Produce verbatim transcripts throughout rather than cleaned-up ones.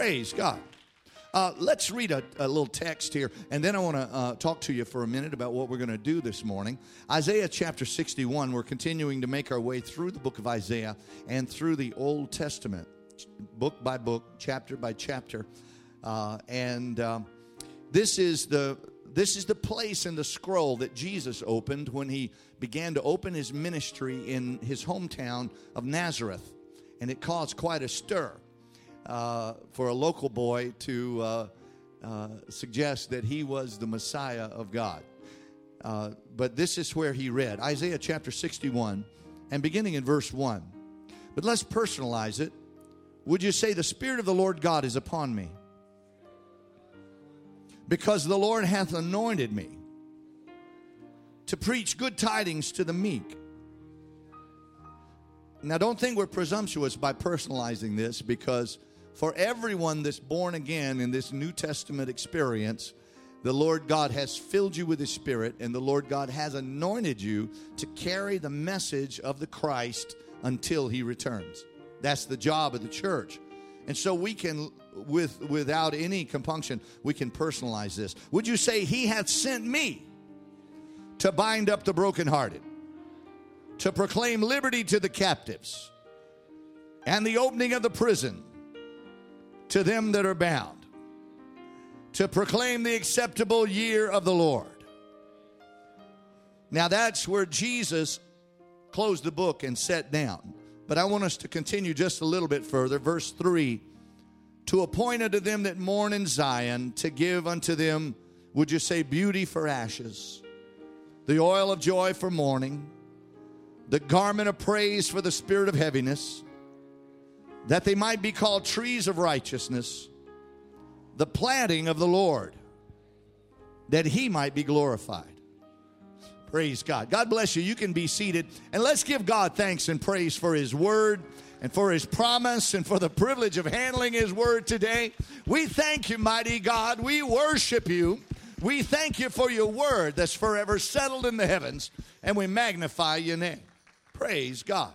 Praise God. Uh, let's read a, a little text here, and then I want to uh, talk to you for a minute about what we're going to do this morning. Isaiah chapter sixty-one, we're continuing to make our way through the book of Isaiah and through the Old Testament, book by book, chapter by chapter. Uh, and um, this is the this is the place in the scroll that Jesus opened when he began to open his ministry in his hometown of Nazareth. And it caused quite a stir. Uh, for a local boy to uh, uh, suggest that he was the Messiah of God. Uh, but this is where he read, Isaiah chapter sixty-one, and beginning in verse one. But let's personalize it. Would you say, the Spirit of the Lord God is upon me? Because the Lord hath anointed me to preach good tidings to the meek. Now, don't think we're presumptuous by personalizing this, because for everyone that's born again in this New Testament experience, the Lord God has filled you with His Spirit, and the Lord God has anointed you to carry the message of the Christ until He returns. That's the job of the church. And so we can, with without any compunction, we can personalize this. Would you say, He hath sent me to bind up the brokenhearted, to proclaim liberty to the captives, and the opening of the prison to them that are bound, to proclaim the acceptable year of the Lord. Now that's where Jesus closed the book and sat down. But I want us to continue just a little bit further. Verse three, to appoint unto them that mourn in Zion, to give unto them, would you say, beauty for ashes, the oil of joy for mourning, the garment of praise for the spirit of heaviness, that they might be called trees of righteousness, the planting of the Lord, that He might be glorified. Praise God. God bless you. You can be seated. And let's give God thanks and praise for His word and for His promise and for the privilege of handling His word today. We thank you, mighty God. We worship you. We thank you for your word that's forever settled in the heavens, and we magnify your name. Praise God.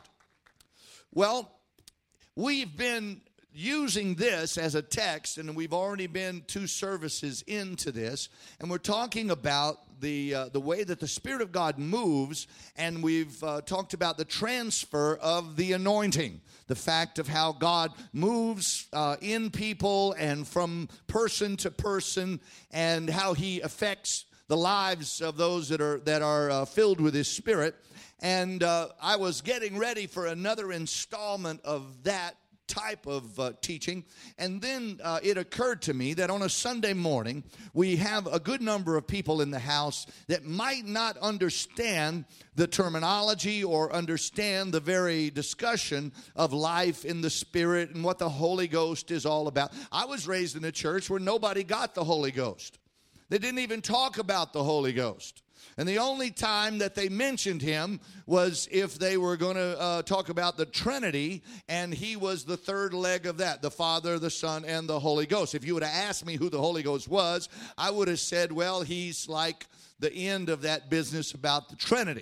Well, we've been using this as a text, and we've already been two services into this, and we're talking about the uh, the way that the Spirit of God moves, and we've uh, talked about the transfer of the anointing, the fact of how God moves uh, in people and from person to person, and how He affects the lives of those that are that are uh, filled with His Spirit. And uh, I was getting ready for another installment of that type of uh, teaching. And then uh, it occurred to me that on a Sunday morning, we have a good number of people in the house that might not understand the terminology or understand the very discussion of life in the Spirit and what the Holy Ghost is all about. I was raised in a church where nobody got the Holy Ghost. They didn't even talk about the Holy Ghost. And the only time that they mentioned Him was if they were going to uh, talk about the Trinity, and He was the third leg of that, the Father, the Son, and the Holy Ghost. If you would have asked me who the Holy Ghost was, I would have said, well, He's like the end of that business about the Trinity.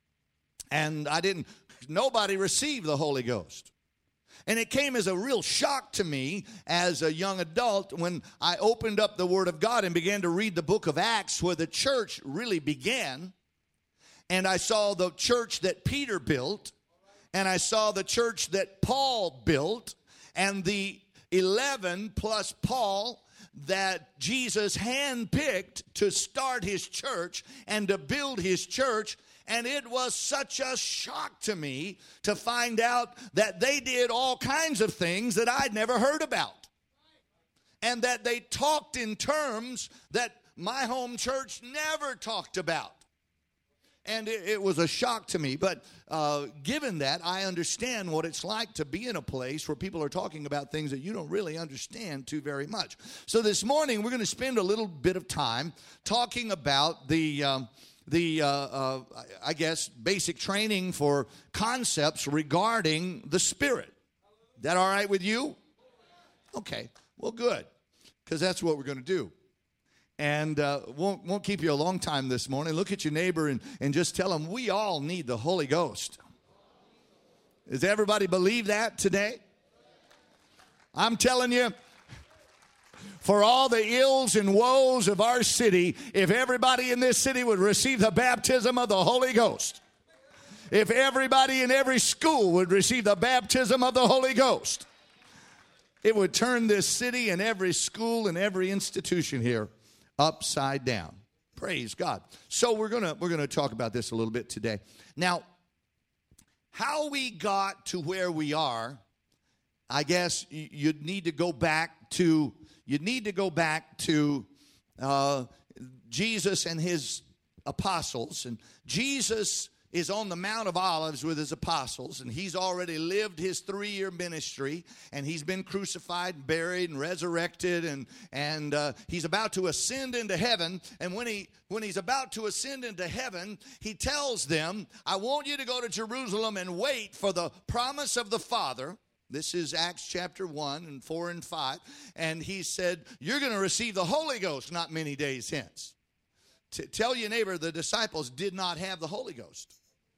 And I didn't, nobody received the Holy Ghost. And it came as a real shock to me as a young adult when I opened up the Word of God and began to read the book of Acts, where the church really began. And I saw the church that Peter built, and I saw the church that Paul built, and the eleven plus Paul that Jesus handpicked to start His church and to build His church. And it was such a shock to me to find out that they did all kinds of things that I'd never heard about. And that they talked in terms that my home church never talked about. And it, it was a shock to me. But uh, given that, I understand what it's like to be in a place where people are talking about things that you don't really understand too very much. So this morning, we're going to spend a little bit of time talking about the... Um, the, uh, uh, I guess, basic training for concepts regarding the Spirit. Is that all right with you? Okay, well, good, because that's what we're going to do. And uh, won't, won't keep you a long time this morning. Look at your neighbor and, and just tell them, we all need the Holy Ghost. Does everybody believe that today? I'm telling you, for all the ills and woes of our city if everybody in this city would receive the baptism of the Holy Ghost. If everybody in every school would receive the baptism of the Holy Ghost. It would turn this city and every school and every institution here upside down. Praise God. So we're going to we're going to talk about this a little bit today. Now, how we got to where we are, I guess you'd need to go back to you'd need to go back to uh, Jesus and his apostles. And Jesus is on the Mount of Olives with his apostles, and he's already lived his three-year ministry, and he's been crucified, buried, and resurrected, and and uh, he's about to ascend into heaven. And when he when he's about to ascend into heaven, he tells them, I want you to go to Jerusalem and wait for the promise of the Father. This is Acts chapter one and four and five. And he said, you're going to receive the Holy Ghost not many days hence. T- tell your neighbor, the disciples did not have the Holy Ghost.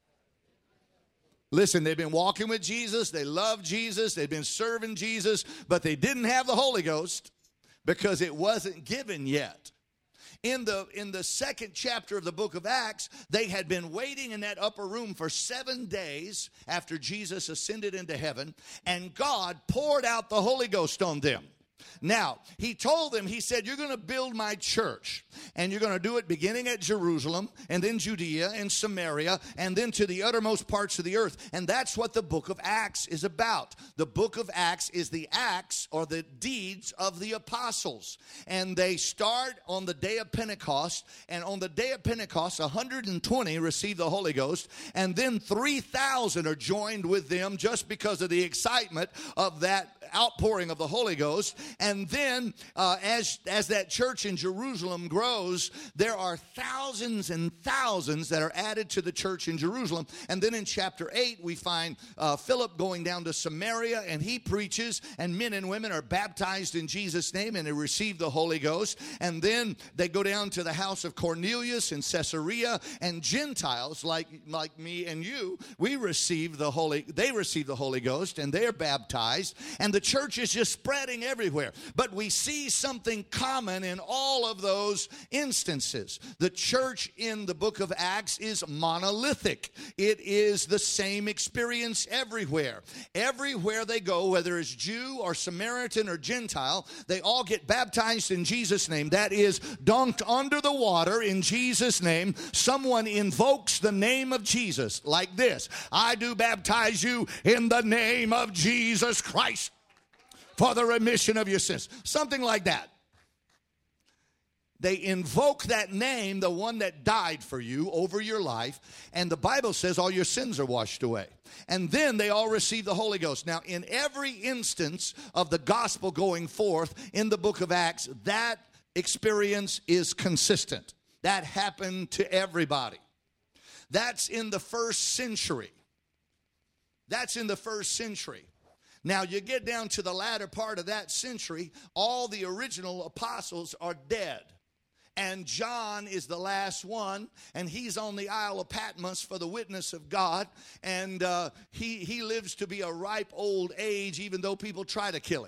Listen, they've been walking with Jesus. They love Jesus. They've been serving Jesus. But they didn't have the Holy Ghost because it wasn't given yet. In the, in the second chapter of the book of Acts, they had been waiting in that upper room for seven days after Jesus ascended into heaven. And God poured out the Holy Ghost on them. Now, he told them, he said, you're going to build my church, and you're going to do it beginning at Jerusalem, and then Judea and Samaria, and then to the uttermost parts of the earth. And that's what the book of Acts is about. The book of Acts is the acts or the deeds of the apostles. And they start on the day of Pentecost, and on the day of Pentecost, one hundred twenty receive the Holy Ghost, and then three thousand are joined with them just because of the excitement of that outpouring of the Holy Ghost. And then uh, as, as that church in Jerusalem grows, there are thousands and thousands that are added to the church in Jerusalem. And then in chapter eight, we find uh, Philip going down to Samaria, and he preaches, and men and women are baptized in Jesus' name, and they receive the Holy Ghost. And then they go down to the house of Cornelius in Caesarea, and Gentiles like, like me and you, we receive the Holy, they receive the Holy Ghost, and they're baptized. And the church is just spreading everywhere. But we see something common in all of those instances. The church in the book of Acts is monolithic. It is the same experience everywhere. Everywhere they go, whether it's Jew or Samaritan or Gentile, they all get baptized in Jesus' name. That is, dunked under the water in Jesus' name. Someone invokes the name of Jesus like this: I do baptize you in the name of Jesus Christ for the remission of your sins. Something like that. They invoke that name, the one that died for you, over your life. And the Bible says all your sins are washed away. And then they all receive the Holy Ghost. Now, in every instance of the gospel going forth in the book of Acts, that experience is consistent. That happened to everybody. That's in the first century. That's in the first century. Now, you get down to the latter part of that century, all the original apostles are dead. And John is the last one, and he's on the Isle of Patmos for the witness of God. And uh, he, he lives to be a ripe old age, even though people try to kill him.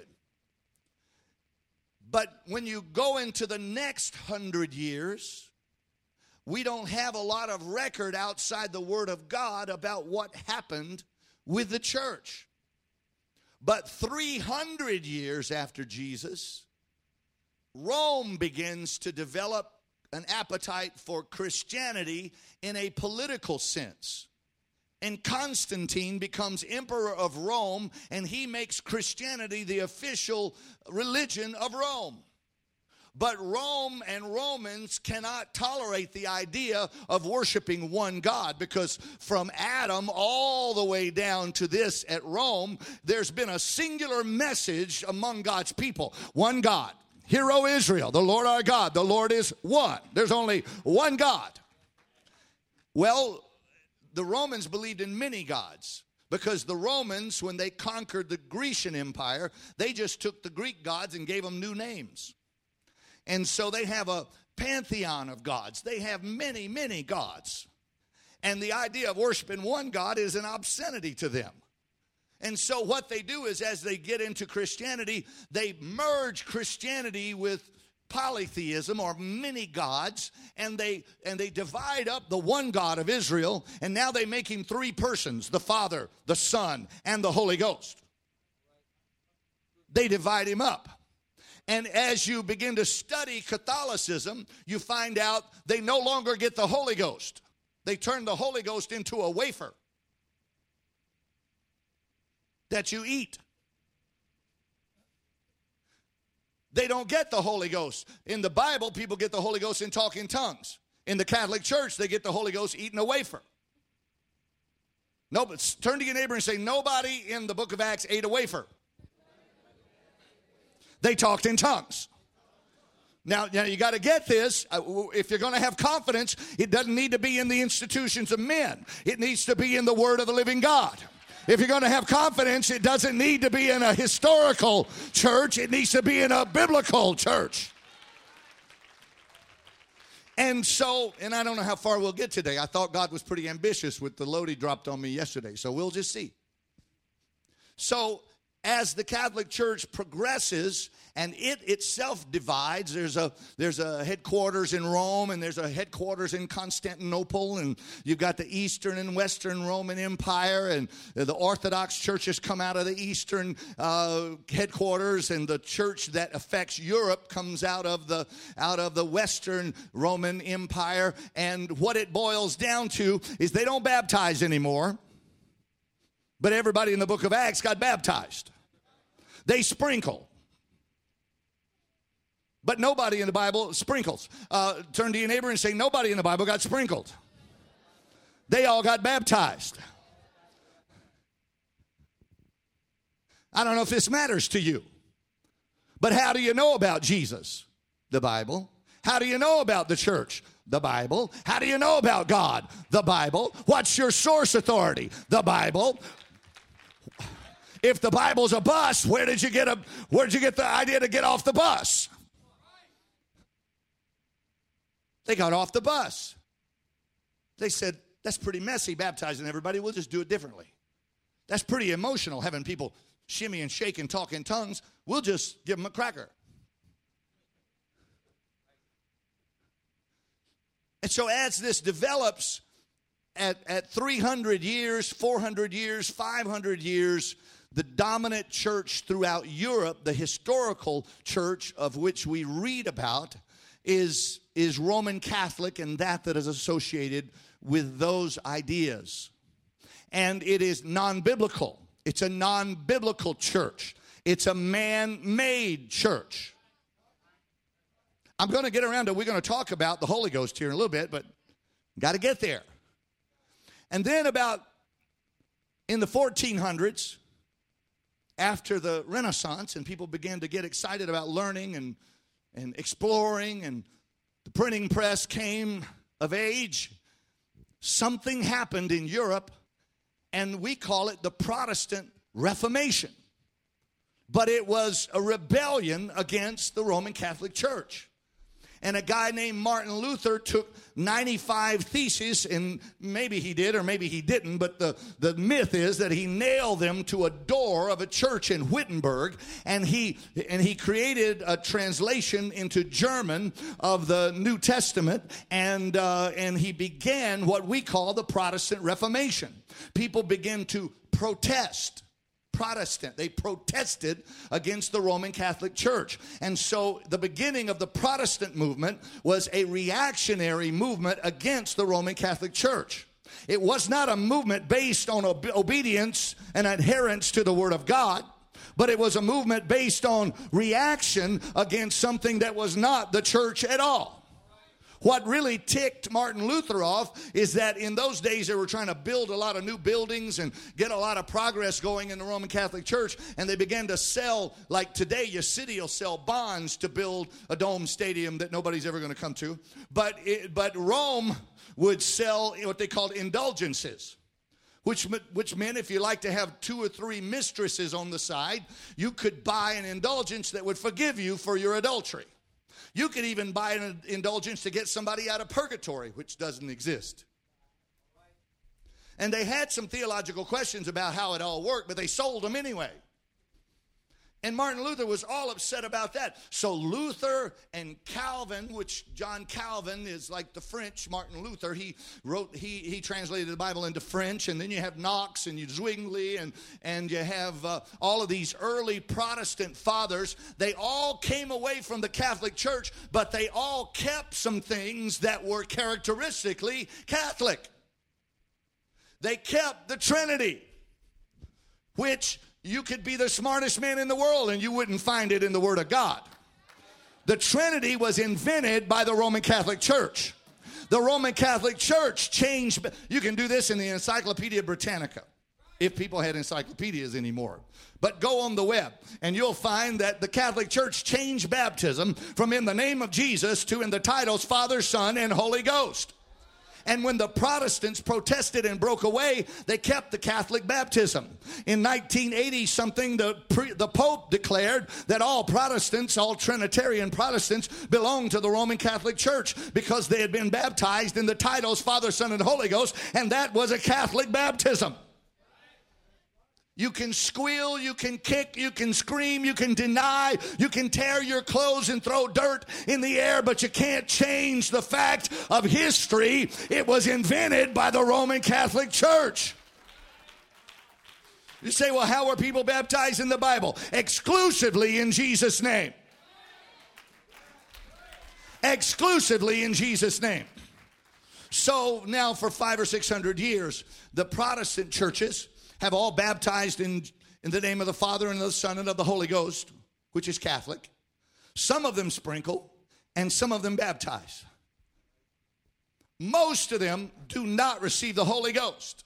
But when you go into the next hundred years, we don't have a lot of record outside the Word of God about what happened with the church. But three hundred years after Jesus, Rome begins to develop an appetite for Christianity in a political sense. And Constantine becomes emperor of Rome, and he makes Christianity the official religion of Rome. But Rome and Romans cannot tolerate the idea of worshiping one God, because from Adam all the way down to this at Rome, there's been a singular message among God's people. One God. Hear, O Israel, the Lord our God, the Lord is one. There's only one God. Well, the Romans believed in many gods, because the Romans, when they conquered the Grecian Empire, they just took the Greek gods and gave them new names. And so they have a pantheon of gods. They have many, many gods. And the idea of worshiping one God is an obscenity to them. And so what they do is, as they get into Christianity, they merge Christianity with polytheism, or many gods, and they and they divide up the one God of Israel, and now they make him three persons: the Father, the Son, and the Holy Ghost. They divide him up. And as you begin to study Catholicism, you find out they no longer get the Holy Ghost. They turn the Holy Ghost into a wafer that you eat. They don't get the Holy Ghost. In the Bible, people get the Holy Ghost in talking tongues. In the Catholic Church, they get the Holy Ghost eating a wafer. No, but turn to your neighbor and say, nobody in the book of Acts ate a wafer. They talked in tongues. Now, now you got to get this. If you're going to have confidence, it doesn't need to be in the institutions of men. It needs to be in the Word of the living God. If you're going to have confidence, it doesn't need to be in a historical church. It needs to be in a biblical church. And so, and I don't know how far we'll get today. I thought God was pretty ambitious with the load he dropped on me yesterday. So we'll just see. So, as the Catholic Church progresses and it itself divides, there's a there's a headquarters in Rome, and there's a headquarters in Constantinople, and you've got the Eastern and Western Roman Empire, and the Orthodox churches come out of the Eastern uh, headquarters, and the church that affects Europe comes out of the out of the Western Roman Empire. And what it boils down to is they don't baptize anymore, but everybody in the book of Acts got baptized. They sprinkle. But nobody in the Bible sprinkles. Uh, turn to your neighbor and say, nobody in the Bible got sprinkled. They all got baptized. I don't know if this matters to you, but how do you know about Jesus? The Bible. How do you know about the church? The Bible. How do you know about God? The Bible. What's your source authority? The Bible. If the Bible's a bus, where did you get a where did you get the idea to get off the bus? They got off the bus. They said, that's pretty messy baptizing everybody. We'll just do it differently. That's pretty emotional, having people shimmy and shake and talk in tongues. We'll just give them a cracker. And so as this develops, at, at three hundred years, four hundred years, five hundred years, the dominant church throughout Europe, the historical church of which we read about, is, is Roman Catholic, and that that is associated with those ideas. And it is non-biblical. It's a non-biblical church. It's a man-made church. I'm going to get around to, we're going to talk about the Holy Ghost here in a little bit, but got to get there. And then about in the fourteen hundreds, after the Renaissance, and people began to get excited about learning and, and exploring, and the printing press came of age, something happened in Europe, and we call it the Protestant Reformation. But it was a rebellion against the Roman Catholic Church. And a guy named Martin Luther took ninety-five theses, and maybe he did or maybe he didn't, but the, the myth is that he nailed them to a door of a church in Wittenberg, and he and he created a translation into German of the New Testament, and uh, and he began what we call the Protestant Reformation. People began to protest. Protestant. They protested against the Roman Catholic Church. And so the beginning of the Protestant movement was a reactionary movement against the Roman Catholic Church. It was not a movement based on ob- obedience and adherence to the Word of God, but it was a movement based on reaction against something that was not the church at all. What really ticked Martin Luther off is that in those days they were trying to build a lot of new buildings and get a lot of progress going in the Roman Catholic Church, and they began to sell, like today your city will sell bonds to build a dome stadium that nobody's ever going to come to. But it, but Rome would sell what they called indulgences, which, which meant if you like to have two or three mistresses on the side, you could buy an indulgence that would forgive you for your adultery. You could even buy an indulgence to get somebody out of purgatory, which doesn't exist. And they had some theological questions about how it all worked, but they sold them anyway. And Martin Luther was all upset about that. So Luther and Calvin, which John Calvin is like the French Martin Luther, he wrote, he he translated the Bible into French. And then you have Knox and you Zwingli and, and you have uh, all of these early Protestant fathers. They all came away from the Catholic Church, but they all kept some things that were characteristically Catholic. They kept the Trinity, which you could be the smartest man in the world and you wouldn't find it in the Word of God. The Trinity was invented by the Roman Catholic Church. The Roman Catholic Church changed. You can do this in the Encyclopedia Britannica, if people had encyclopedias anymore. But go on the web and you'll find that the Catholic Church changed baptism from in the name of Jesus to in the titles Father, Son, and Holy Ghost. And when the Protestants protested and broke away, they kept the Catholic baptism. In nineteen eighty something, the, pre, the Pope declared that all Protestants, all Trinitarian Protestants, belonged to the Roman Catholic Church because they had been baptized in the titles Father, Son, and Holy Ghost, and that was a Catholic baptism. You can squeal, you can kick, you can scream, you can deny, you can tear your clothes and throw dirt in the air, but you can't change the fact of history. It was invented by the Roman Catholic Church. You say, well, how were people baptized in the Bible? Exclusively in Jesus' name. Exclusively in Jesus' name. So now for five or six hundred years, the Protestant churches have all baptized in, in the name of the Father and of the Son and of the Holy Ghost, which is Catholic. Some of them sprinkle, and some of them baptize. Most of them do not receive the Holy Ghost.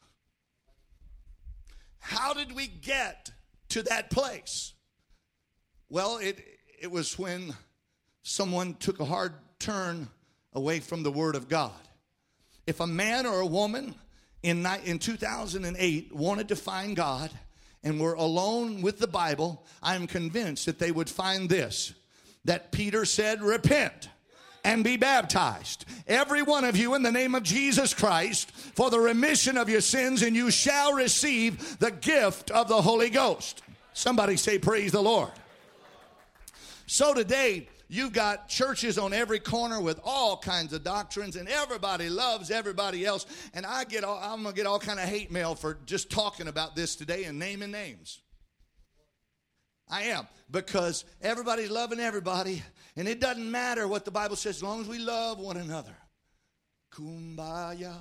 How did we get to that place? Well, it, it was when someone took a hard turn away from the Word of God. If a man or a woman In, in two thousand eight wanted to find God and were alone with the Bible, I'm convinced that they would find this, that Peter said, repent and be baptized, every one of you, in the name of Jesus Christ, for the remission of your sins, and you shall receive the gift of the Holy Ghost. Somebody say, praise the Lord. So today, you've got churches on every corner with all kinds of doctrines, and everybody loves everybody else. And I get all, I'm going to get all kind of hate mail for just talking about this today and naming names. I am, because everybody's loving everybody, and it doesn't matter what the Bible says as long as we love one another. Kumbaya.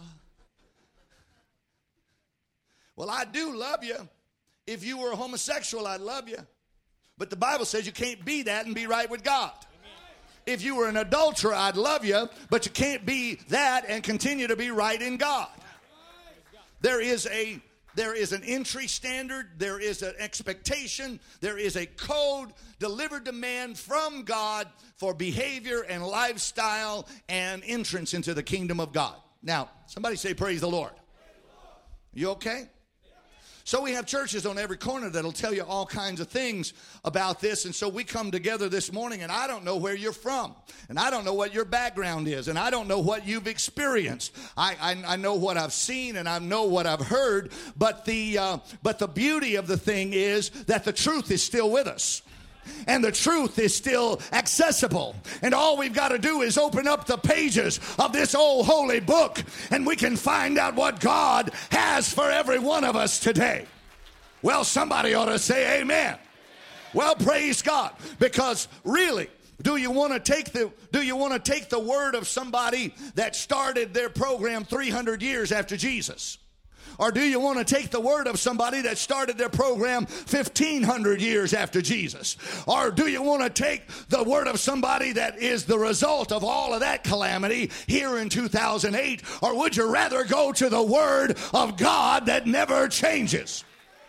Well, I do love you. If you were a homosexual, I'd love you. But the Bible says you can't be that and be right with God. If you were an adulterer, I'd love you, but you can't be that and continue to be right in God. There is a there is an entry standard, there is an expectation, there is a code delivered to man from God for behavior and lifestyle and entrance into the kingdom of God. Now, somebody say praise the Lord. You okay? So we have churches on every corner that'll tell you all kinds of things about this. And so we come together this morning, and I don't know where you're from. And I don't know what your background is. And I don't know what you've experienced. I, I, I know what I've seen, and I know what I've heard. But the, uh, but the beauty of the thing is that the truth is still with us. And the truth is still accessible. And all we've got to do is open up the pages of this old holy book, and we can find out what God has for every one of us today. Well, somebody ought to say amen. Well, praise God. Because really, do you want to take the do you want to take the word of somebody that started their program three hundred years after Jesus? Or do you want to take the word of somebody that started their program fifteen hundred years after Jesus? Or do you want to take the word of somebody that is the result of all of that calamity here in two thousand eight? Or would you rather go to the word of God that never changes?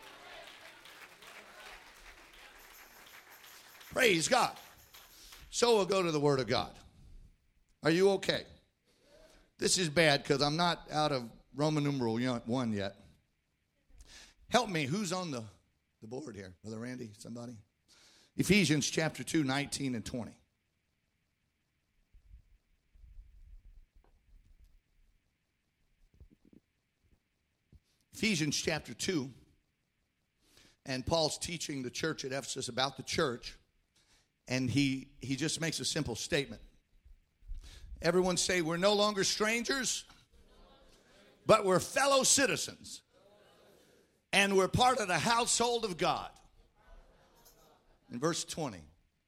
Praise God. So we'll go to the word of God. Are you okay? This is bad because I'm not out of Roman numeral one yet. Help me. Who's on the, the board here? Brother Randy, somebody? Ephesians chapter two, nineteen and twenty. Ephesians chapter two. And Paul's teaching the church at Ephesus about the church. And he, he just makes a simple statement. Everyone say, we're no longer strangers, but we're fellow citizens. And we're part of the household of God. In verse twenty.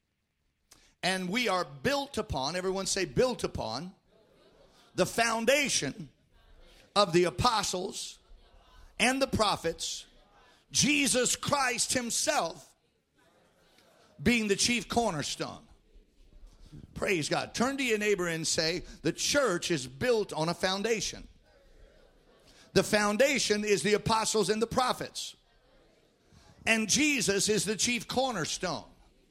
And we are built upon, everyone say built upon, the foundation of the apostles and the prophets, Jesus Christ himself being the chief cornerstone. Praise God. Turn to your neighbor and say, the church is built on a foundation. The foundation is the apostles and the prophets. And Jesus is the chief cornerstone.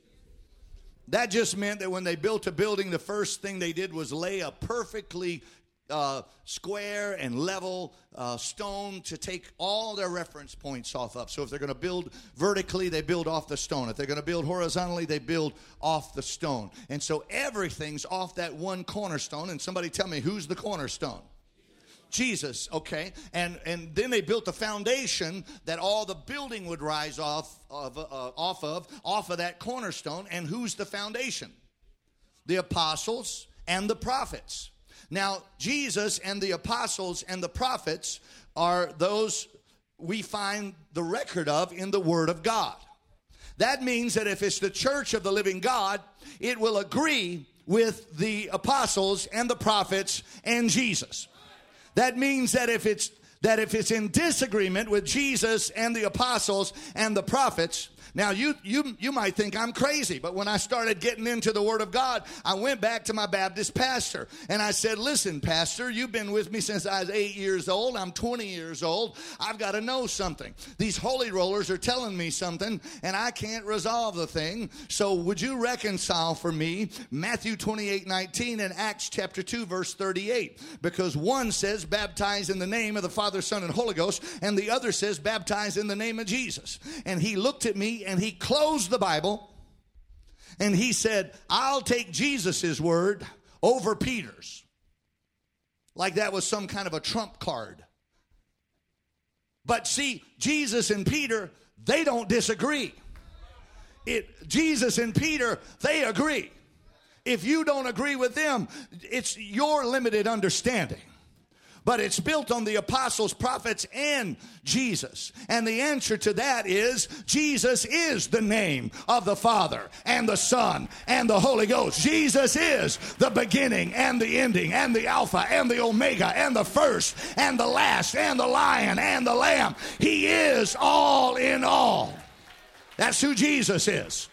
That just meant that when they built a building, the first thing they did was lay a perfectly uh, square and level uh, stone to take all their reference points off of. So if they're going to build vertically, they build off the stone. If they're going to build horizontally, they build off the stone. And so everything's off that one cornerstone. And somebody tell me, who's the cornerstone? Jesus, okay, and and then they built the foundation that all the building would rise off of, uh, off of, off of that cornerstone. And who's the foundation? The apostles and the prophets. Now, Jesus and the apostles and the prophets are those we find the record of in the Word of God. That means that if it's the church of the living God, it will agree with the apostles and the prophets and Jesus. That means that if it's that if it's in disagreement with Jesus and the apostles and the prophets, now you you you might think I'm crazy, but when I started getting into the Word of God, I went back to my Baptist pastor and I said, listen, pastor, you've been with me since I was eight years old. I'm twenty years old. I've got to know something. These holy rollers are telling me something and I can't resolve the thing. So would you reconcile for me Matthew twenty-eight nineteen and Acts chapter two verse thirty-eight? Because one says baptize in the name of the Father, Son, and Holy Ghost, and the other says baptize in the name of Jesus. And he looked at me and he closed the Bible and he said, I'll take Jesus's word over Peter's. Like that was some kind of a trump card. But see, Jesus and Peter, they don't disagree. It, Jesus and Peter, they agree. If you don't agree with them, it's your limited understanding. But it's built on the apostles, prophets, and Jesus. And the answer to that is Jesus is the name of the Father and the Son and the Holy Ghost. Jesus is the beginning and the ending and the Alpha and the Omega and the first and the last and the Lion and the Lamb. He is all in all. That's who Jesus is.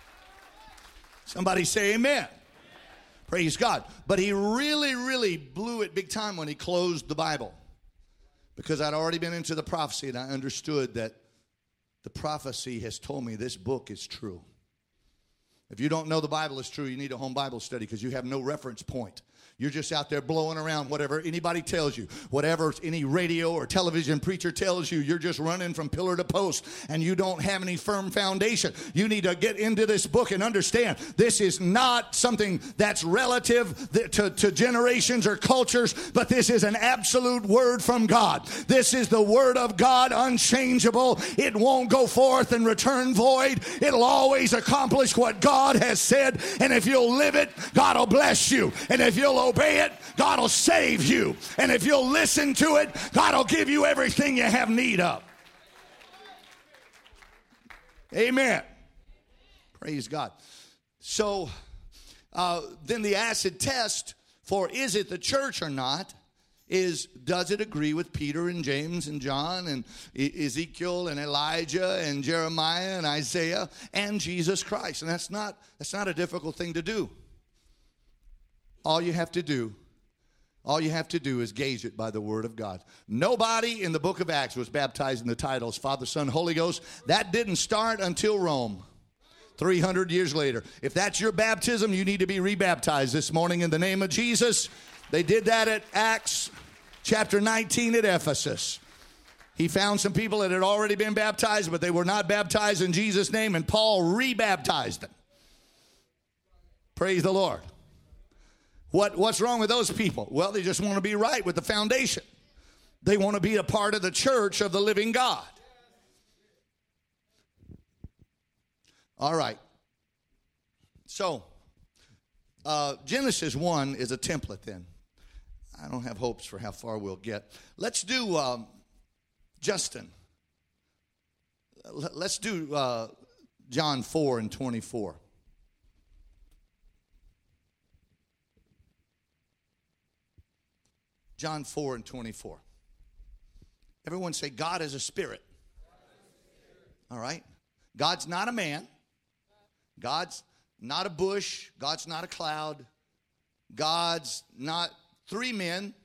Somebody say amen. Praise God. But he really, really blew it big time when he closed the Bible. Because I'd already been into the prophecy and I understood that the prophecy has told me this book is true. If you don't know the Bible is true, you need a home Bible study because you have no reference point. You're just out there blowing around whatever anybody tells you. Whatever any radio or television preacher tells you, you're just running from pillar to post and you don't have any firm foundation. You need to get into this book and understand this is not something that's relative to, to generations or cultures, but this is an absolute word from God. This is the word of God, unchangeable. It won't go forth and return void. It'll always accomplish what God has said. And if you'll live it, God will bless you. And if you'll obey it, God will save you. And if you'll listen to it, God will give you everything you have need of. Amen. Praise God. So uh, then the acid test for is it the church or not is, does it agree with Peter and James and John and Ezekiel and Elijah and Jeremiah and Isaiah and Jesus Christ? And that's not, that's not a difficult thing to do. All you have to do, all you have to do is gauge it by the Word of God. Nobody in the book of Acts was baptized in the titles Father, Son, Holy Ghost. That didn't start until Rome, three hundred years later. If that's your baptism, you need to be rebaptized this morning in the name of Jesus. They did that at Acts chapter nineteen at Ephesus. He found some people that had already been baptized, but they were not baptized in Jesus' name, and Paul rebaptized them. Praise the Lord. What, what's wrong with those people? Well, they just want to be right with the foundation. They want to be a part of the church of the living God. All right. So, uh, Genesis one is a template then. I don't have hopes for how far we'll get. Let's do, um, Justin. Let's do uh, John four and twenty-four. John four and twenty-four. Everyone say, God is a spirit. All right? God's not a man. God's not a bush. God's not a cloud. God's not three men.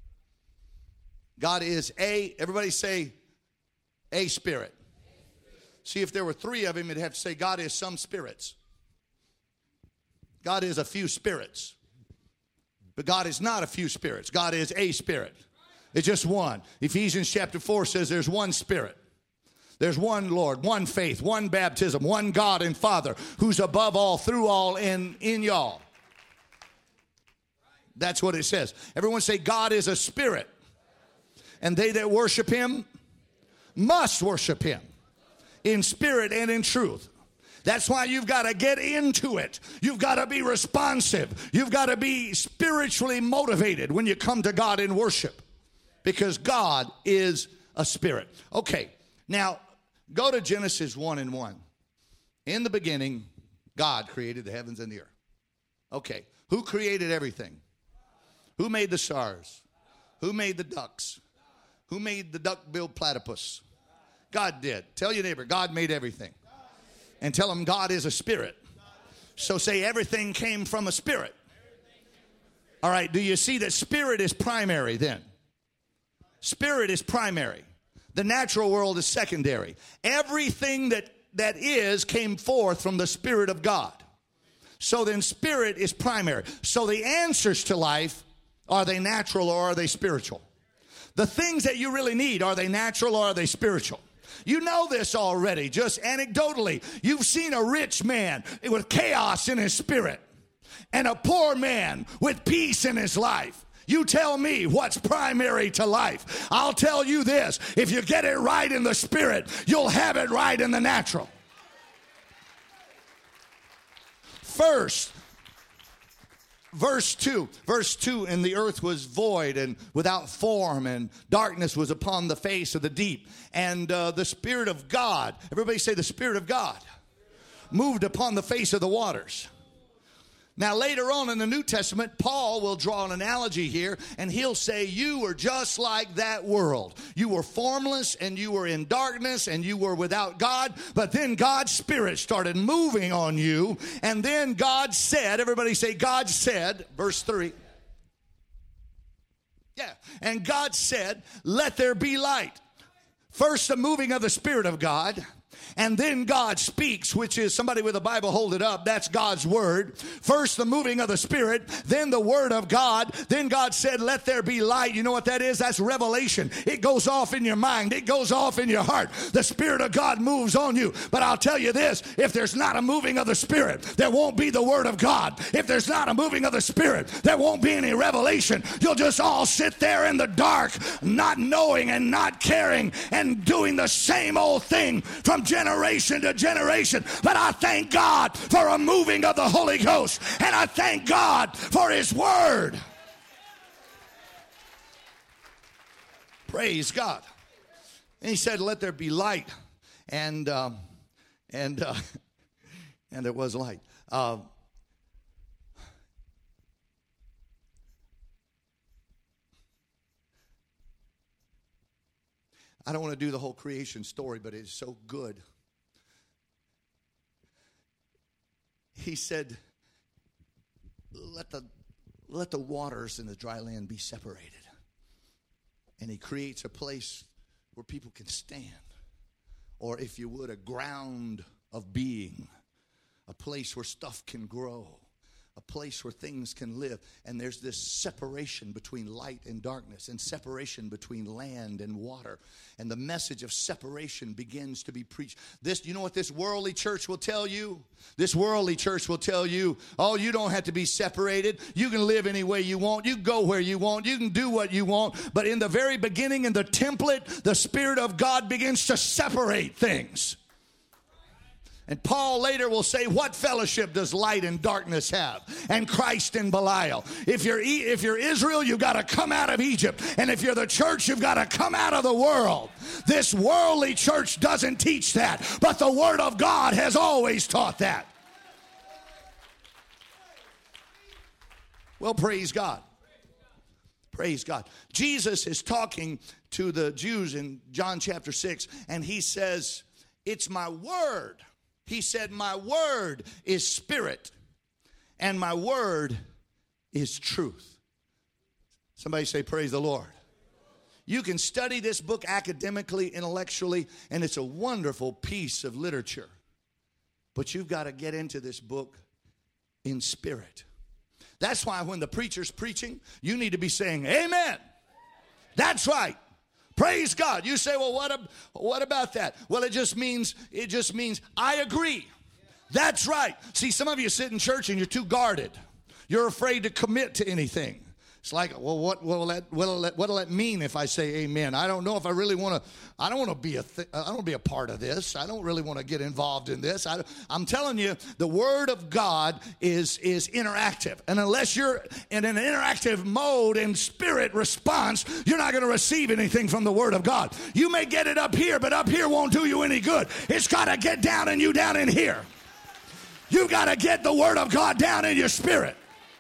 God is a, everybody say, a spirit. See, if there were three of him, it'd have to say, God is some spirits. God is a few spirits. But God is not a few spirits. God is a spirit. It's just one. Ephesians chapter four says there's one spirit. There's one Lord, one faith, one baptism, one God and Father who's above all, through all, and in y'all. That's what it says. Everyone say, God is a spirit. And they that worship him must worship him in spirit and in truth. That's why you've got to get into it. You've got to be responsive. You've got to be spiritually motivated when you come to God in worship. Because God is a spirit. Okay, now go to Genesis one and one. In the beginning, God created the heavens and the earth. Okay, who created everything? Who made the stars? Who made the ducks? Who made the duck-billed platypus? God did. Tell your neighbor, God made everything. And tell him God is a spirit. So say everything came from a spirit. All right, do you see that spirit is primary then? Spirit is primary. The natural world is secondary. Everything that, that is came forth from the Spirit of God. So then spirit is primary. So the answers to life, are they natural or are they spiritual? The things that you really need, are they natural or are they spiritual? You know this already, just anecdotally. You've seen a rich man with chaos in his spirit and a poor man with peace in his life. You tell me what's primary to life. I'll tell you this. If you get it right in the spirit, you'll have it right in the natural. First, verse two. Verse two, and the earth was void and without form, and darkness was upon the face of the deep. And uh, the Spirit of God, everybody say the Spirit of God, moved upon the face of the waters. Now, later on in the New Testament, Paul will draw an analogy here, and he'll say, you were just like that world. You were formless, and you were in darkness, and you were without God, but then God's Spirit started moving on you, and then God said, everybody say, God said, verse three. Yeah, and God said, let there be light. First, the moving of the Spirit of God. And then God speaks, which is, somebody with a Bible, hold it up. That's God's word. First, the moving of the Spirit, then the word of God. Then God said, let there be light. You know what that is? That's revelation. It goes off in your mind. It goes off in your heart. The Spirit of God moves on you. But I'll tell you this, if there's not a moving of the Spirit, there won't be the word of God. If there's not a moving of the Spirit, there won't be any revelation. You'll just all sit there in the dark, not knowing and not caring and doing the same old thing from generation to generation. But I thank God for a moving of the Holy Ghost, and I thank God for his word. Praise God. And he said, let there be light. And um, and uh, and there was light. Uh, I don't want to do the whole creation story, but it's so good. He said, let the, let the waters in the dry land be separated. And he creates a place where people can stand. Or if you would, a ground of being. A place where stuff can grow. a place where things can live. And there's this separation between light and darkness, and separation between land and water. And the message of separation begins to be preached. This, you know what this worldly church will tell you? This worldly church will tell you, oh, you don't have to be separated. You can live any way you want. You can go where you want. You can do what you want. But in the very beginning, in the template, the Spirit of God begins to separate things. And Paul later will say, what fellowship does light and darkness have? And Christ and Belial. If you're, if you're Israel, you've got to come out of Egypt. And if you're the church, you've got to come out of the world. This worldly church doesn't teach that. But the Word of God has always taught that. Well, praise God. Praise God. Jesus is talking to the Jews in John chapter six. And he says, it's my word. He said, my word is spirit, and my word is truth. Somebody say, praise the Lord. You can study this book academically, intellectually, and it's a wonderful piece of literature. But you've got to get into this book in spirit. That's why when the preacher's preaching, you need to be saying, amen. That's right. Praise God. You say, well, what, ab- what about that? Well, it just means, it just means I agree. That's right. See, some of you sit in church and you're too guarded. You're afraid to commit to anything. It's like, well, what will that, what'll that, what'll that mean if I say amen? I don't know if I really want to, I don't want to be a, th- I don't want to be a part of this. I don't really want to get involved in this. I, I'm telling you, the Word of God is, is interactive. And unless you're in an interactive mode and spirit response, you're not going to receive anything from the Word of God. You may get it up here, but up here won't do you any good. It's got to get down in you down in here. You've got to get the Word of God down in your spirit.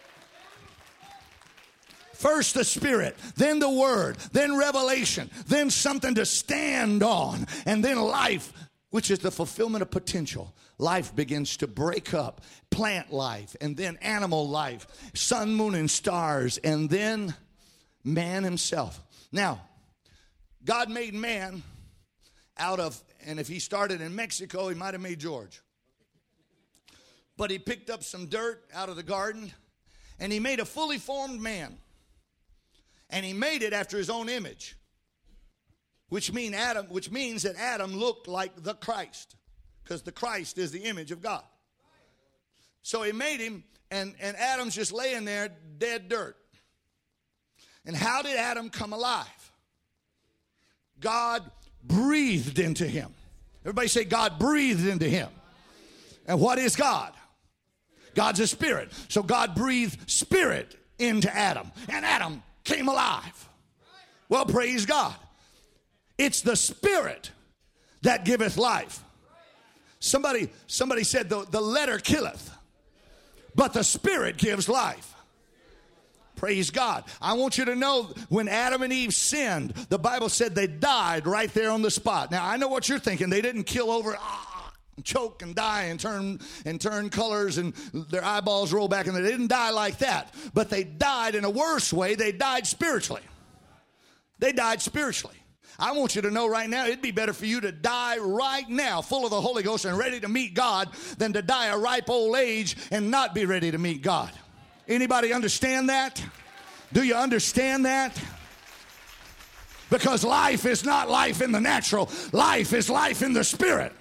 First the Spirit, then the Word, then revelation, then something to stand on, and then life, which is the fulfillment of potential. Life begins to break up, plant life, and then animal life, sun, moon, and stars, and then man himself. Now, God made man out of, and if he started in Mexico, he might have made George. But he picked up some dirt out of the garden, and he made a fully formed man. And he made it after his own image, which mean Adam, which means that Adam looked like the Christ, because the Christ is the image of God. So he made him, and, and Adam's just laying there, dead dirt. And how did Adam come alive? God breathed into him. Everybody say, God breathed into him. And what is God? God's a spirit. So God breathed spirit into Adam, and Adam came alive. Well, praise God. It's the Spirit that giveth life. Somebody, somebody said the, the letter killeth, but the Spirit gives life. Praise God. I want you to know when Adam and Eve sinned, the Bible said they died right there on the spot. Now, I know what you're thinking. They didn't kill over, ah, choke and die and turn and turn colors and their eyeballs roll back, and they didn't die like that. But they died in a worse way. They died spiritually. They died spiritually. I want you to know right now, it'd be better for you to die right now full of the Holy Ghost and ready to meet God than to die a ripe old age and not be ready to meet God. Anybody understand that? Do you understand that? Because life is not life in the natural. Life is life in the spirit.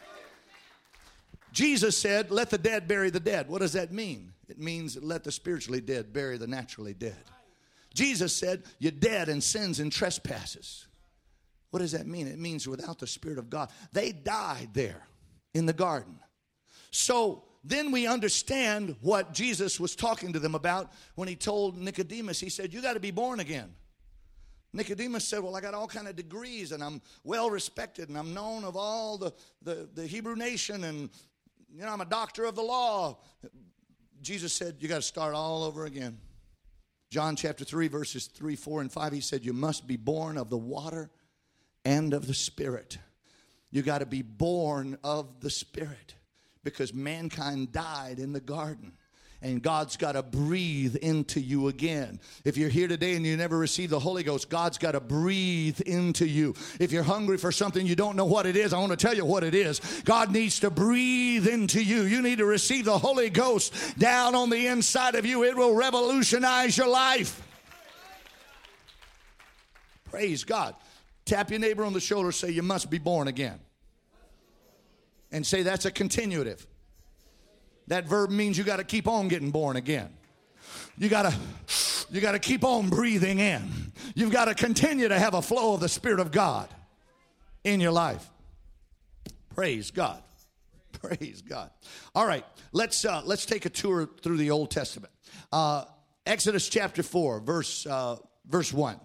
Jesus said, let the dead bury the dead. What does that mean? It means let the spiritually dead bury the naturally dead. Jesus said, you're dead in sins and trespasses. What does that mean? It means without the Spirit of God. They died there in the garden. So then we understand what Jesus was talking to them about when he told Nicodemus. He said, you got to be born again. Nicodemus said, well, I got all kind of degrees, and I'm well respected, and I'm known of all the, the, the Hebrew nation, and you know, I'm a doctor of the law. Jesus said, you got to start all over again. John chapter three, verses three, four, and five, he said, you must be born of the water and of the Spirit. You got to be born of the Spirit, because mankind died in the garden. And God's got to breathe into you again. If you're here today and you never received the Holy Ghost, God's got to breathe into you. If you're hungry for something you don't know what it is, I want to tell you what it is. God needs to breathe into you. You need to receive the Holy Ghost down on the inside of you. It will revolutionize your life. Praise God. Tap your neighbor on the shoulder, say, you must be born again. And say, that's a continuative. That verb means you got to keep on getting born again. You got to you got to keep on breathing in. You've got to continue to have a flow of the Spirit of God in your life. Praise God. Praise God. All right, let's uh, let's take a tour through the Old Testament. Uh, Exodus chapter four, verse uh, verse one.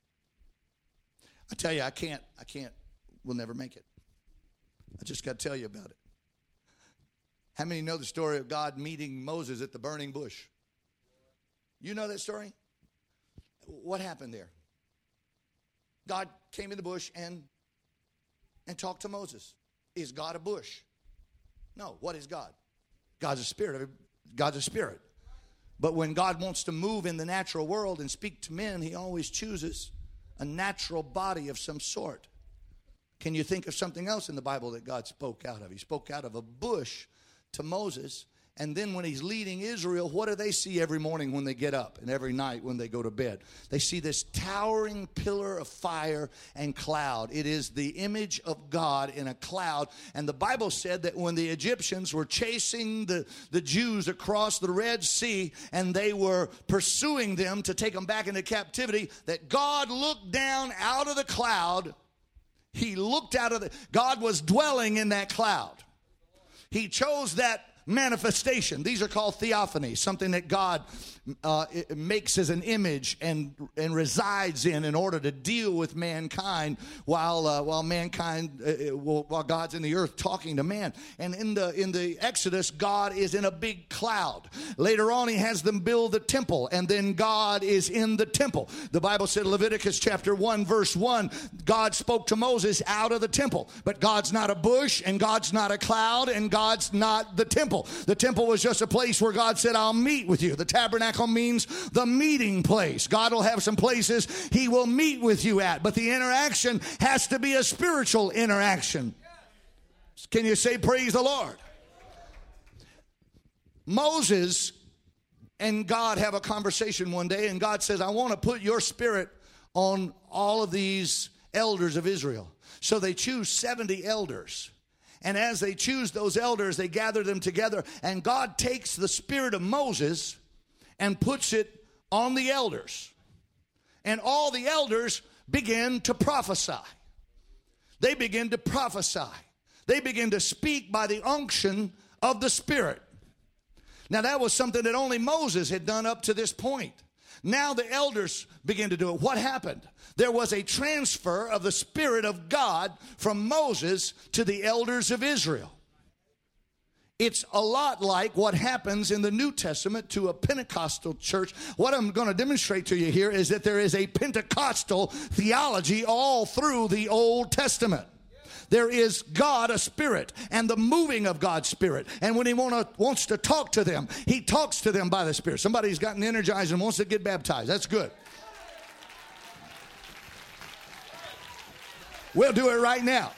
I tell you, I can't, I can't, we'll never make it. I just got to tell you about it. How many know the story of God meeting Moses at the burning bush? You know that story? What happened there? God came in the bush and, and talked to Moses. Is God a bush? No. What is God? God's a spirit. God's a spirit. But when God wants to move in the natural world and speak to men, he always chooses a natural body of some sort. Can you think of something else in the Bible that God spoke out of? He spoke out of a bush to Moses. And then when he's leading Israel, what do they see every morning when they get up and every night when they go to bed? They see this towering pillar of fire and cloud. It is the image of God in a cloud. And the Bible said that when the Egyptians were chasing the, the Jews across the Red Sea and they were pursuing them to take them back into captivity, that God looked down out of the cloud. He looked out of the, God was dwelling in that cloud. He chose that manifestation. These are called theophanies, something that God uh, makes as an image and and resides in in order to deal with mankind while uh, while mankind uh, while God's in the earth talking to man. And in the in the Exodus, God is in a big cloud. Later on, he has them build the temple, and then God is in the temple. The Bible said, Leviticus chapter one, verse one, God spoke to Moses out of the temple. But God's not a bush, and God's not a cloud, and God's not the temple. The temple was just a place where God said, I'll meet with you. The tabernacle means the meeting place. God will have some places he will meet with you at, but the interaction has to be a spiritual interaction. Can you say praise the Lord? Moses and God have a conversation one day, and God says, I want to put your spirit on all of these elders of Israel. So they choose seventy elders. And as they choose those elders, they gather them together. And God takes the spirit of Moses and puts it on the elders. And all the elders begin to prophesy. They begin to prophesy. They begin to speak by the unction of the Spirit. Now that was something that only Moses had done up to this point. Now the elders begin to do it. What happened? There was a transfer of the Spirit of God from Moses to the elders of Israel. It's a lot like what happens in the New Testament to a Pentecostal church. What I'm going to demonstrate to you here is that there is a Pentecostal theology all through the Old Testament. There is God, a spirit, and the moving of God's Spirit. And when he wanna, wants to talk to them, he talks to them by the Spirit. Somebody's gotten energized and wants to get baptized. That's good. We'll do it right now.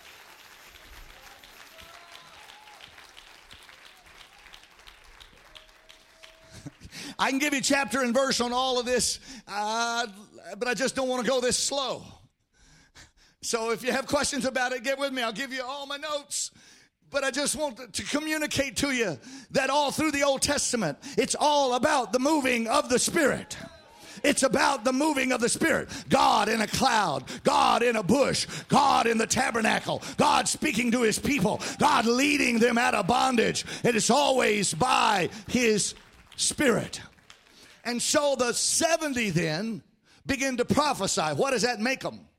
I can give you chapter and verse on all of this, uh, but I just don't want to go this slow. So if you have questions about it, get with me. I'll give you all my notes. But I just want to communicate to you that all through the Old Testament, it's all about the moving of the Spirit. It's about the moving of the Spirit. God in a cloud, God in a bush, God in the tabernacle, God speaking to his people, God leading them out of bondage. It is always by his Spirit. And so the seventy then begin to prophesy. What does that make them?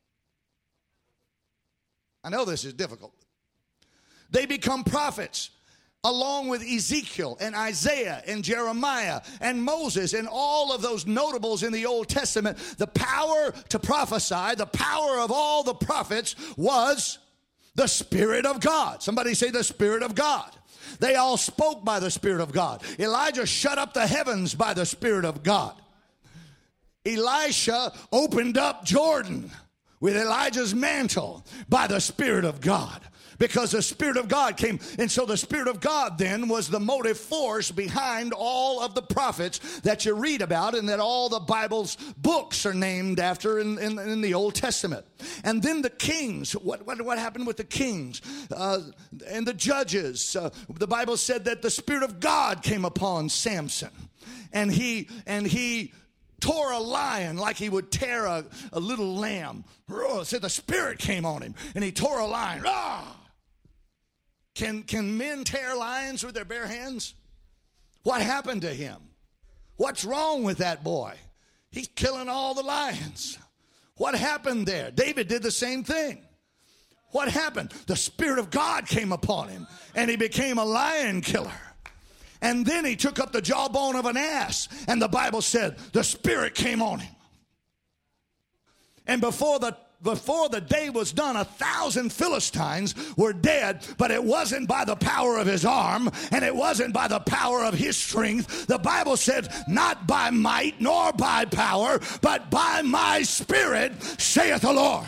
I know this is difficult. They become prophets along with Ezekiel and Isaiah and Jeremiah and Moses and all of those notables in the Old Testament. The power to prophesy, the power of all the prophets was The Spirit of God. Somebody say the Spirit of God. They all spoke by the Spirit of God. Elijah shut up the heavens by the Spirit of God. Elisha opened up Jordan with Elijah's mantle by the Spirit of God. Because the Spirit of God came. And so the Spirit of God then was the motive force behind all of the prophets that you read about and that all the Bible's books are named after in, in, in the Old Testament. And then the kings. What, what, what happened with the kings? Uh, and the judges. Uh, the Bible said that the Spirit of God came upon Samson. And he, and he tore a lion like he would tear a, a little lamb. Oh, it said the Spirit came on him. And he tore a lion. Ah! Can, can men tear lions with their bare hands? What happened to him? What's wrong with that boy? He's killing all the lions. What happened there? David did the same thing. What happened? The Spirit of God came upon him, and he became a lion killer. And then he took up the jawbone of an ass, and the Bible said the Spirit came on him. And before the Before the day was done, a thousand Philistines were dead, but it wasn't by the power of his arm, and it wasn't by the power of his strength. The Bible said, not by might nor by power, but by my Spirit, saith the Lord.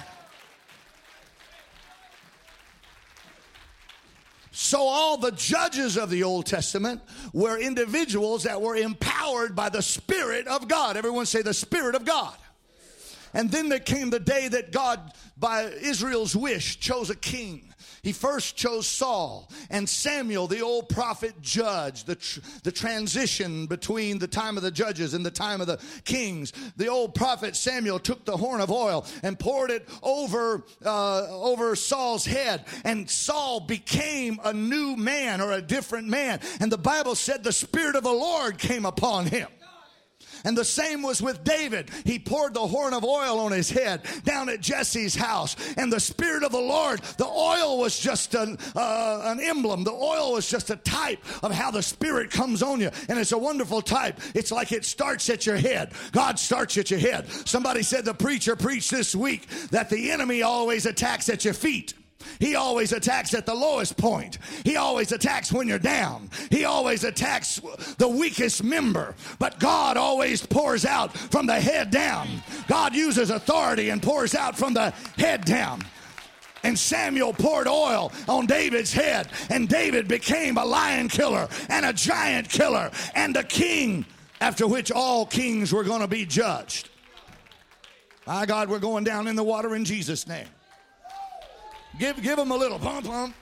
So all the judges of the Old Testament were individuals that were empowered by the Spirit of God. Everyone say the Spirit of God. And then there came the day that God, by Israel's wish, chose a king. He first chose Saul and Samuel, the old prophet judge, the, tr- the transition between the time of the judges and the time of the kings. The old prophet Samuel took the horn of oil and poured it over, uh, over Saul's head. And Saul became a new man or a different man. And the Bible said the Spirit of the Lord came upon him. And the same was with David. He poured the horn of oil on his head down at Jesse's house. And the Spirit of the Lord, the oil was just an, uh, an emblem. The oil was just a type of how the Spirit comes on you. And it's a wonderful type. It's like it starts at your head. God starts at your head. Somebody said the preacher preached this week that the enemy always attacks at your feet. He always attacks at the lowest point. He always attacks when you're down. He always attacks the weakest member. But God always pours out from the head down. God uses authority and pours out from the head down. And Samuel poured oil on David's head, and David became a lion killer and a giant killer and a king after which all kings were going to be judged. My God, we're going down in the water in Jesus' name. Give, give them a little pump, pump.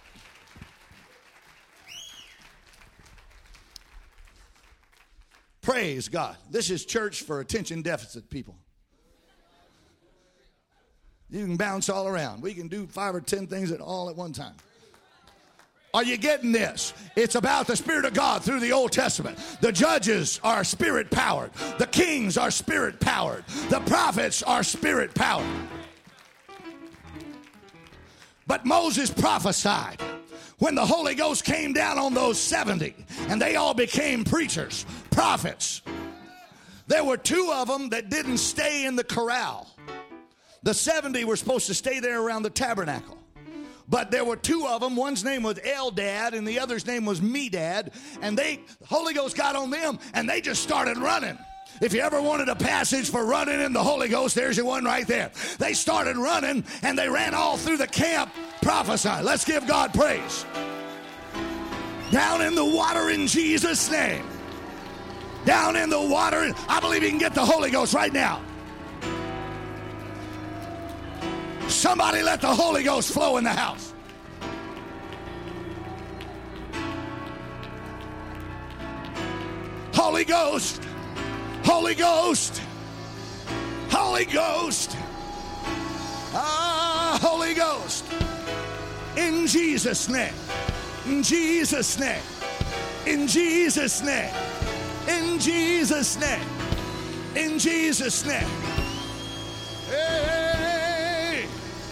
Praise God. This is church for attention deficit people. You can bounce all around. We can do five or ten things at all at one time. Are you getting this? It's about the Spirit of God through the Old Testament. The judges are Spirit powered. The kings are Spirit powered. The prophets are Spirit powered. But Moses prophesied when the Holy Ghost came down on those seventy, and they all became preachers, prophets. There were two of them that didn't stay in the corral. The seventy were supposed to stay there around the tabernacle. But there were two of them. One's name was Eldad, and the other's name was Medad. And they, the Holy Ghost got on them, and they just started running. If you ever wanted a passage for running in the Holy Ghost, there's your one right there. They started running, and they ran all through the camp prophesying. Let's give God praise. Down in the water in Jesus' name. Down in the water. I believe you can get the Holy Ghost right now. Somebody let the Holy Ghost flow in the house. Holy Ghost. Holy Ghost, Holy Ghost, ah, Holy Ghost, in Jesus' name, in Jesus' name, in Jesus' name, in Jesus' name, in Jesus' name. Hey.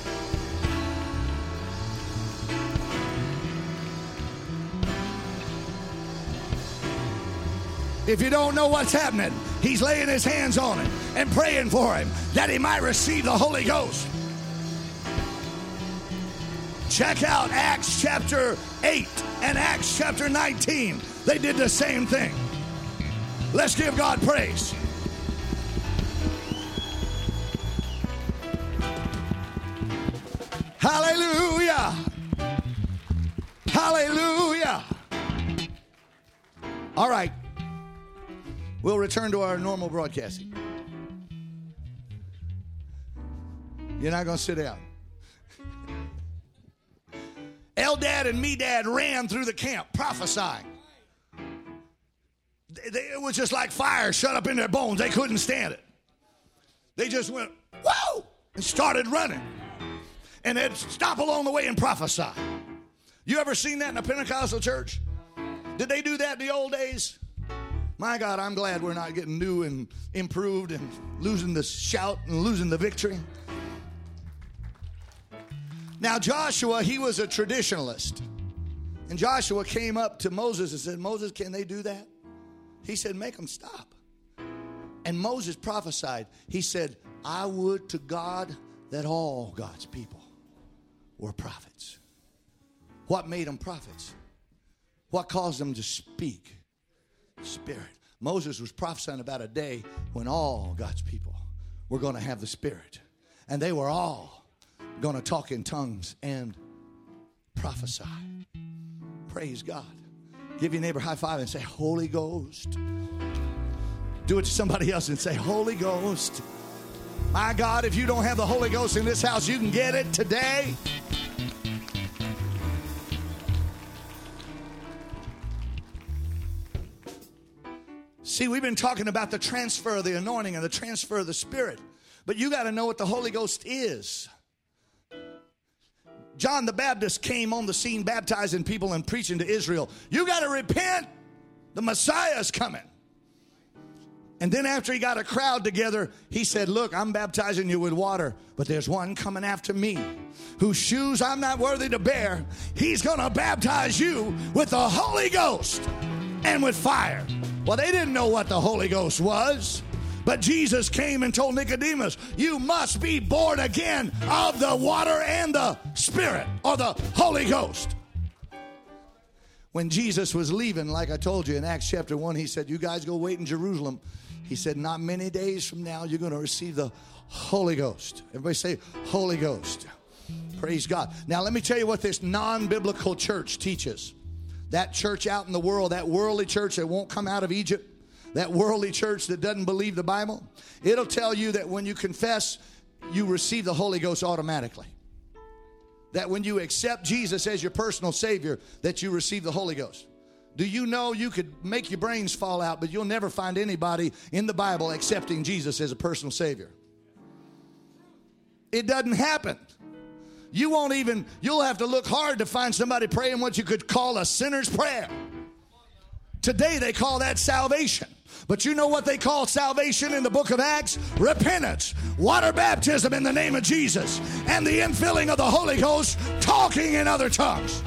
If you don't know what's happening, he's laying his hands on him and praying for him that he might receive the Holy Ghost. Check out Acts chapter eight and Acts chapter nineteen. They did the same thing. Let's give God praise. Hallelujah. Hallelujah. All right. We'll return to our normal broadcasting. You're not going to sit down. Eldad and Medad ran through the camp prophesying. It was just like fire shut up in their bones. They couldn't stand it. They just went, whoa, and started running. And they'd stop along the way and prophesy. You ever seen that in a Pentecostal church? Did they do that in the old days? My God, I'm glad we're not getting new and improved and losing the shout and losing the victory. Now, Joshua, he was a traditionalist. And Joshua came up to Moses and said, Moses, can they do that? He said, make them stop. And Moses prophesied. He said, I would to God that all God's people were prophets. What made them prophets? What caused them to speak? Spirit. Moses was prophesying about a day when all God's people were going to have the Spirit. And they were all going to talk in tongues and prophesy. Praise God. Give your neighbor a high five and say, Holy Ghost. Do it to somebody else and say, Holy Ghost. My God, if you don't have the Holy Ghost in this house, you can get it today. See, we've been talking about the transfer of the anointing and the transfer of the Spirit. But you got to know what the Holy Ghost is. John the Baptist came on the scene baptizing people and preaching to Israel. You got to repent. The Messiah's coming. And then after he got a crowd together, he said, look, I'm baptizing you with water, but there's one coming after me whose shoes I'm not worthy to bear. He's going to baptize you with the Holy Ghost and with fire. Well, they didn't know what the Holy Ghost was. But Jesus came and told Nicodemus, you must be born again of the water and the Spirit, or the Holy Ghost. When Jesus was leaving, like I told you in Acts chapter one, he said, you guys go wait in Jerusalem. He said, not many days from now, you're going to receive the Holy Ghost. Everybody say, Holy Ghost. Praise God. Now, let me tell you what this non-biblical church teaches. That church out in the world, that worldly church that won't come out of Egypt, that worldly church that doesn't believe the Bible, it'll tell you that when you confess, you receive the Holy Ghost automatically. That when you accept Jesus as your personal Savior, that you receive the Holy Ghost. Do you know you could make your brains fall out, but you'll never find anybody in the Bible accepting Jesus as a personal Savior? It doesn't happen. You won't even, you'll have to look hard to find somebody praying what you could call a sinner's prayer. Today they call that salvation. But you know what they call salvation in the book of Acts? Repentance, water baptism in the name of Jesus, and the infilling of the Holy Ghost, talking in other tongues.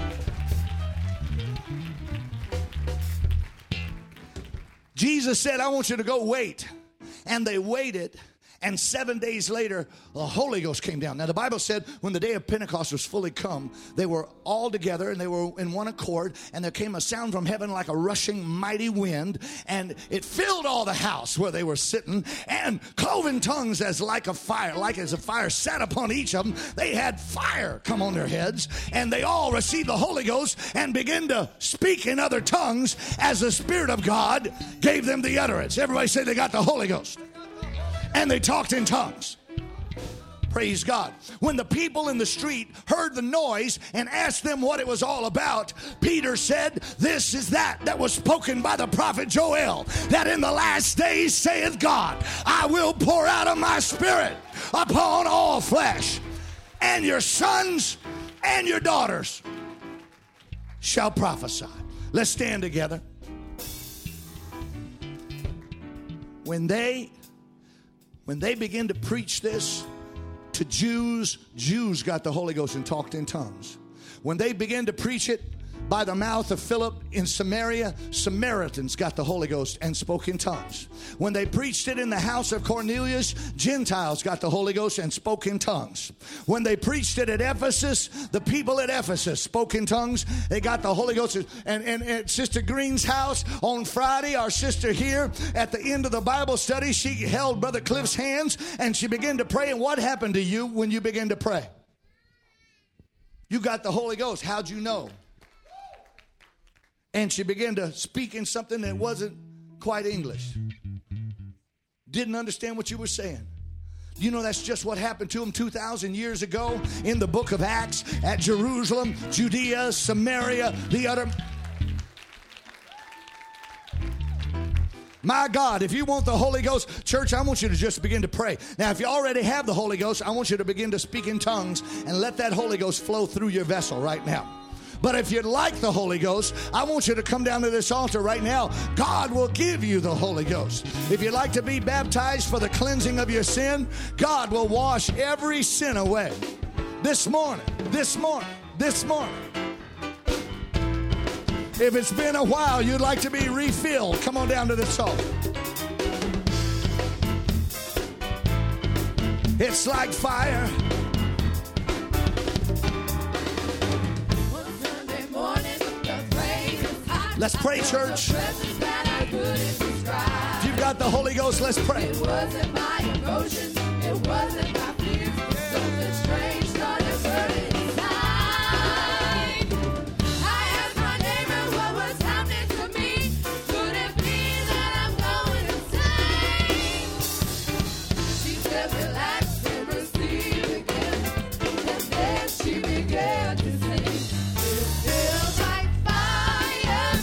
Jesus said, I want you to go wait. And they waited. And seven days later, the Holy Ghost came down. Now, the Bible said when the day of Pentecost was fully come, they were all together and they were in one accord. And there came a sound from heaven like a rushing mighty wind. And it filled all the house where they were sitting. And cloven tongues as like a fire, like as a fire sat upon each of them. They had fire come on their heads. And they all received the Holy Ghost and began to speak in other tongues as the Spirit of God gave them the utterance. Everybody say they got the Holy Ghost. And they talked in tongues. Praise God. When the people in the street heard the noise and asked them what it was all about, Peter said, this is that that was spoken by the prophet Joel, that in the last days saith God, I will pour out of my Spirit upon all flesh, and your sons and your daughters shall prophesy. Let's stand together. When they When they began to preach this to Jews, Jews got the Holy Ghost and talked in tongues. When they began to preach it, by the mouth of Philip in Samaria, Samaritans got the Holy Ghost and spoke in tongues. When they preached it in the house of Cornelius, Gentiles got the Holy Ghost and spoke in tongues. When they preached it at Ephesus, the people at Ephesus spoke in tongues. They got the Holy Ghost. And, and at Sister Green's house on Friday, our sister here, at the end of the Bible study, she held Brother Cliff's hands and she began to pray. And what happened to you when you began to pray? You got the Holy Ghost. How'd you know? And she began to speak in something that wasn't quite English. Didn't understand what you were saying. You know, that's just what happened to them two thousand years ago in the book of Acts at Jerusalem, Judea, Samaria, the other. My God, if you want the Holy Ghost, church, I want you to just begin to pray. Now, if you already have the Holy Ghost, I want you to begin to speak in tongues and let that Holy Ghost flow through your vessel right now. But if you'd like the Holy Ghost, I want you to come down to this altar right now. God will give you the Holy Ghost. If you'd like to be baptized for the cleansing of your sin, God will wash every sin away. This morning, this morning, this morning. If it's been a while, you'd like to be refilled, come on down to this altar. It's like fire. Let's pray, church. If you've got the Holy Ghost, let's pray. It wasn't my emotions, it wasn't my fears. Something strange started burning inside. I asked my neighbor what was happening to me. Could it be that I'm going insane? She said, relax and receive again. And then she began to sing. It feels like fire.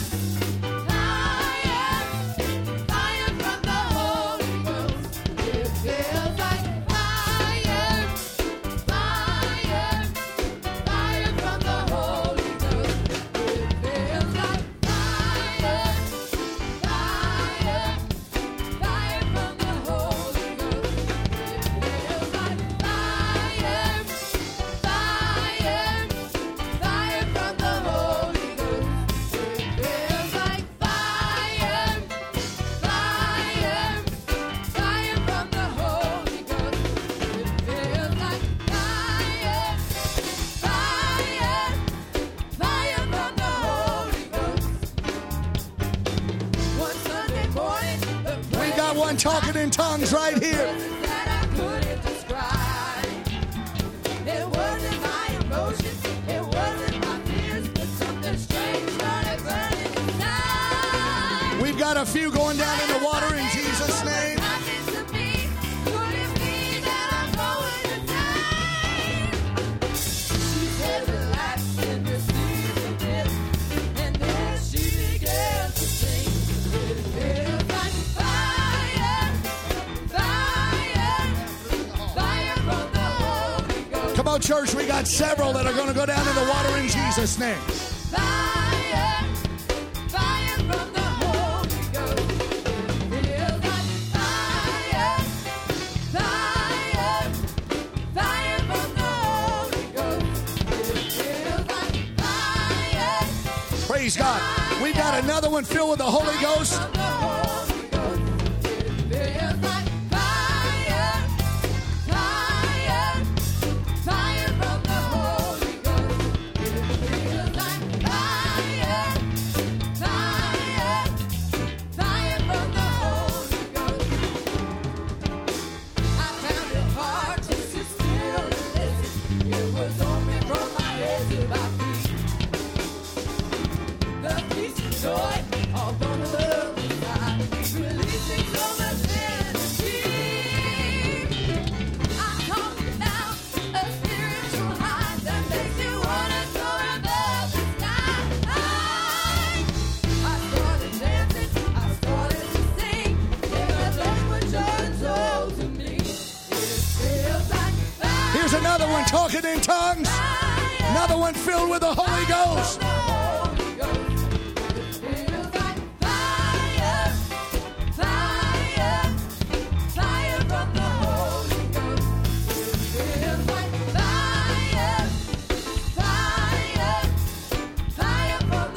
Talking in tongues right here. That I couldn't describe. It wasn't my emotions, it wasn't my fears, but something strange started burning inside. We've got a few going down in the water in Jesus' name. She said, relax and receive a gift, and then she began to sing. It feels like Come on, church, we got several that are going to go down in the water in Jesus' name. Fire, fire from the Holy Ghost. It feels like fire, fire, fire from the Holy Ghost. It feels like fire. Praise God. We've got another one filled with the Holy Ghost. From the Holy Ghost. It feels like fire, fire. Fire from the Holy Ghost. It feels like fire, fire, fire from the Holy Ghost. I found it hard to sit still and listen. It was only from my head to my feet. The peace and joy all bundled up inside, releasing so much energy. I talked about a spiritual high that makes you wanna soar above the sky. I started dancing, I started to sing, in a language unknown to me. It feels like fire. Here's another one talking in tongues. Another one filled with the Holy Ghost. The Holy Ghost. It feels like fire, fire, fire from the Holy Ghost. It feels like fire, fire, fire from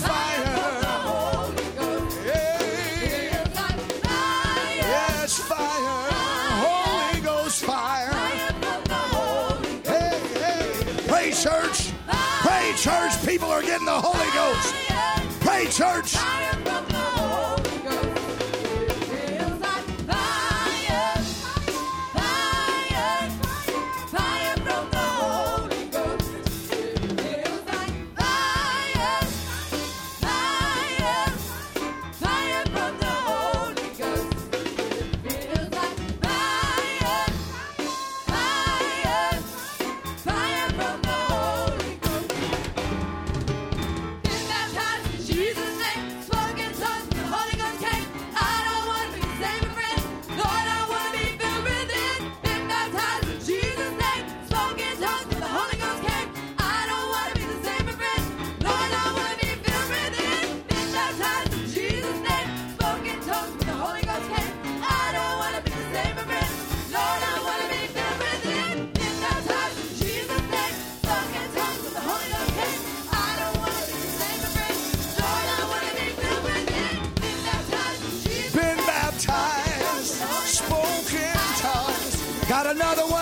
fire. Hey. Yes, fire. Holy Ghost fire. Hey, hey. Pray, church. Pray, church. People are getting the Holy Ghost. Pray, church. Got another one.